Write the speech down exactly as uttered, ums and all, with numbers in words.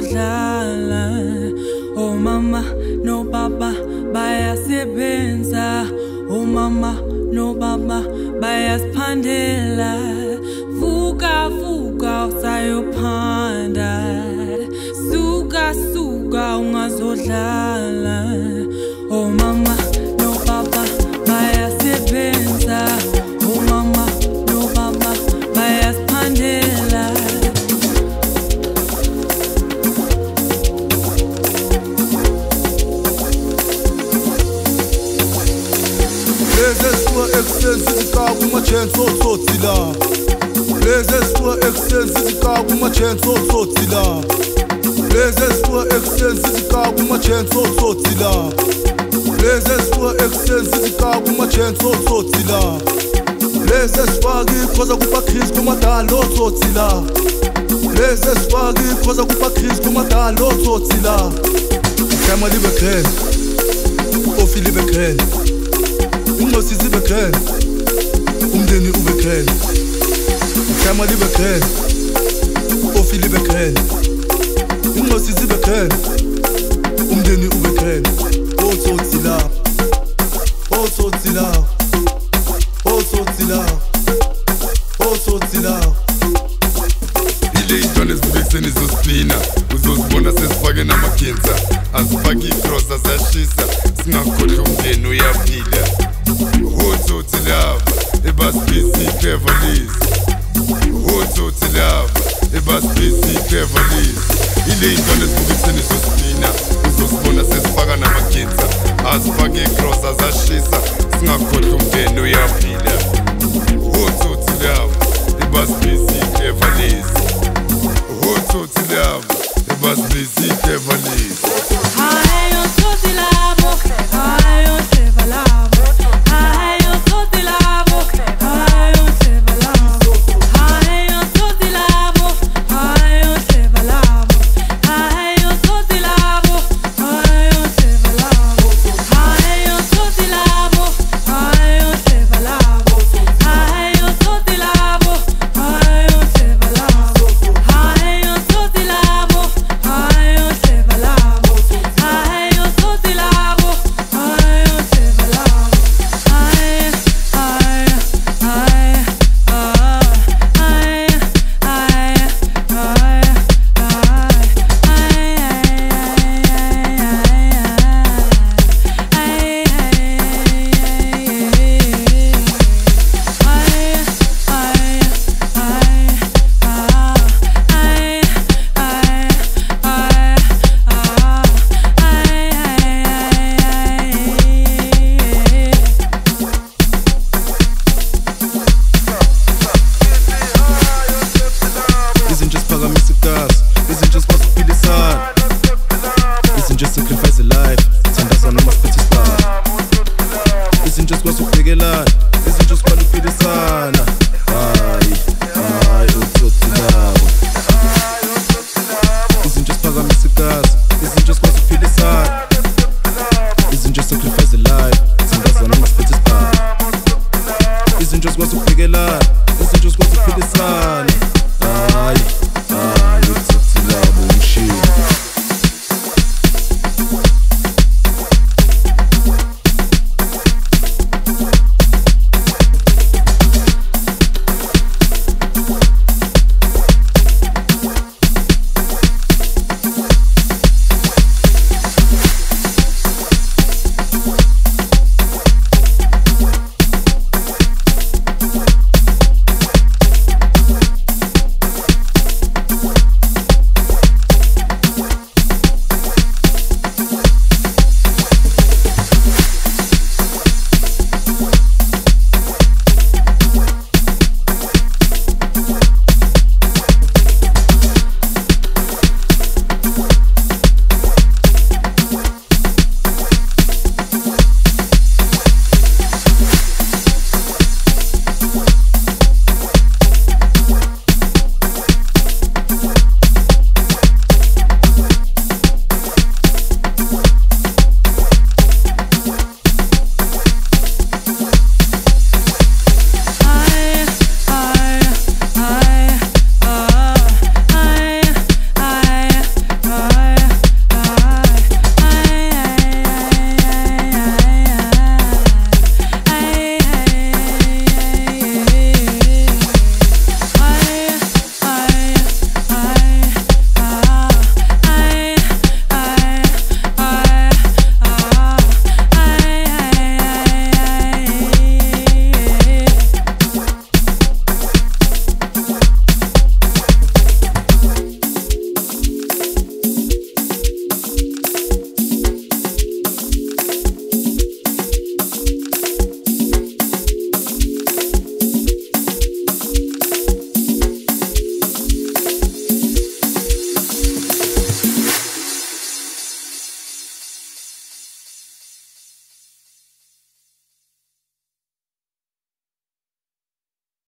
ungazodlala. Oh mama no baba bayasebenza, oh mama no baba bayasiphandela. Vuka vuka usayophanda, suka suka ungazodlala. Oh mama no baba bayasebenza, oh mama no baba bayasiphandela. Lezeswa extensive zikaku machenso sotsila. Lezeswa extensive zikaku machenso sotsila. Lezeswa extensive zikaku machenso sotsila. Lezeswa extensive zikaku machenso sotsila. Lezeswagi khoza kupa Chris kumadalo sotsila. Lezeswagi khoza kupa Chris kumadalo sotsila. Kama libe kren, ofi libe kren. Ingosi zibe kren, umndeni ube kren. Kama libe kren, ofi libe kren. Ingosi zibe kren, umndeni ube kren. Otsotsila, otsotsila, otsotsila, otsotsila. Ile intwana ezibekiseni zosipina, uzozibona sesifake namakhensa. Asifake ikrosa ziyashisa, singakhohlwa umndeni uyaphila. Utsothi lava, ebasibisi cleverlies. Utsothi lava, ebasibisi cleverlies. Ile intwana ezibekiseni zosipina, uzozibona sesifaka namakhensa. Asifake ikrosa ziyashisa, singakhohlwa umndeni uyaphila. Utsothi lava, ebasibisi cleverlies. Utsothi lava, ebasibisi cleverlies. Hayo sothi labo, hayo seva labo. Hayo sothi labo, hayo seva labo. Hayo sothi labo, hayo seva labo. Hayo sothi labo, hayo seva labo. Hayo sothi labo, hayo seva labo. Hayo sothi labo, hayo seva labo. Hayo sothi labo, hayo seva labo. Hayo sothi labo, hayo seva labo. Ay ay ay ay ay Isn't just phakamisa igazi, isn't just basiphilisana.